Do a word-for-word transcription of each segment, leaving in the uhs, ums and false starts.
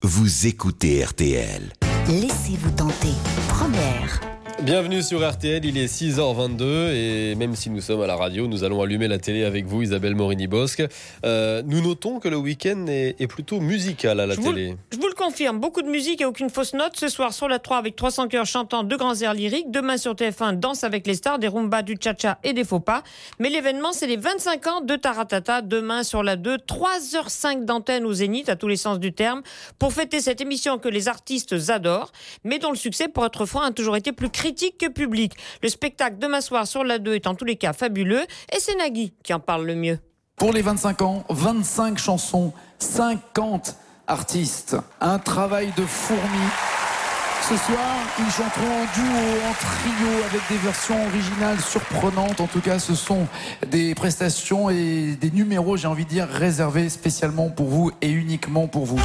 vous écoutez R T L. Laissez-vous tenter. Première. Bienvenue sur R T L, il est six heures vingt-deux et même si nous sommes à la radio, nous allons allumer la télé avec vous, Isabelle Morini-Bosque. Euh, nous notons que le week-end est, est plutôt musical à la je télé. Vous, je vous le confirme, beaucoup de musique et aucune fausse note. Ce soir sur la trois avec trois cents chœurs chantant de grands airs lyriques. Demain sur T F un, Danse avec les stars, des rumbas, du cha-cha et des faux pas. Mais l'événement, c'est les vingt-cinq ans de Taratata. Demain sur la deux, trois heures cinq d'antenne au Zénith, à tous les sens du terme, pour fêter cette émission que les artistes adorent, mais dont le succès, pour être franc, a toujours été plus critique que public. Le spectacle demain soir sur la deux est en tous les cas fabuleux et c'est Nagui qui en parle le mieux. Pour les vingt-cinq ans, vingt-cinq chansons, cinquante artistes. Un travail de fourmi. Ce soir, ils chanteront en duo, en trio, avec des versions originales surprenantes. En tout cas, ce sont des prestations et des numéros, j'ai envie de dire, réservés spécialement pour vous et uniquement pour vous.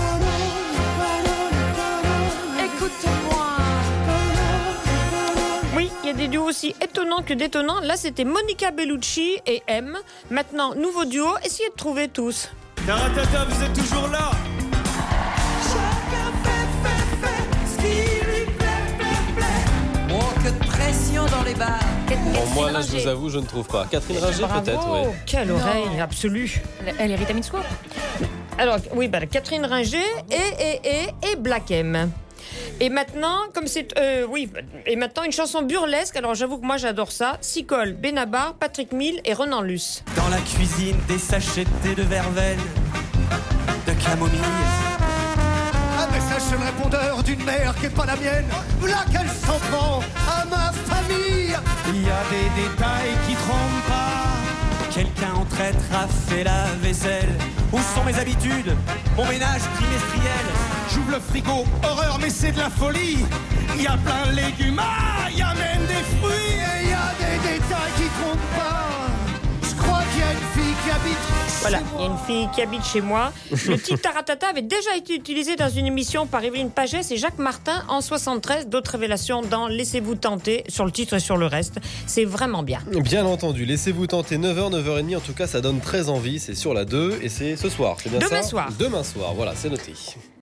Des duos aussi étonnants que détonnants. Là, c'était Monica Bellucci et M. Maintenant, nouveau duo. Essayez de trouver tous. Taratata, vous êtes toujours là. Chacun fait, fait, fait ce qui lui plaît, plaît, plaît. Oh, que de pression dans les bars. Bon, moi, là, je vous avoue, je ne trouve pas. Catherine Ringer, peut-être, oui. Quelle Non. oreille absolue. Elle, elle est Rita Mitsouko. Alors, oui, bah, Catherine Ringer et, et, et, et Black M. Et maintenant, comme c'est, euh, oui, et maintenant une chanson burlesque. Alors j'avoue que moi j'adore ça. Sicole, Benabar, Patrick Mille et Renan Luce. Dans la cuisine, des sachets de verveine, de camomille. Un message sur le répondeur d'une mère qui est pas la mienne. Là qu'elle s'en prend à ma famille. Il y a des détails qui trompent pas. Quelqu'un en traître a fait la vaisselle. Où sont mes habitudes, mon ménage trimestriel? J'ouvre le frigo, horreur, mais c'est de la folie. Il y a plein de légumes, ah, il y a même des fruits. Et il y a des détails qui trompent pas. Je crois qu'il y a une fille qui habite chez Voilà, moi. il y a une fille qui habite chez moi. Le titre Taratata avait déjà été utilisé dans une émission par Evelyne Pagès et Jacques Martin en soixante-treize. D'autres révélations dans Laissez-vous tenter sur le titre et sur le reste. C'est vraiment bien. Bien entendu, laissez-vous tenter. neuf heures, neuf heures trente, en tout cas, ça donne très envie. C'est sur la deux et c'est ce soir, c'est bien ça? Demain soir. Demain soir, voilà, c'est noté.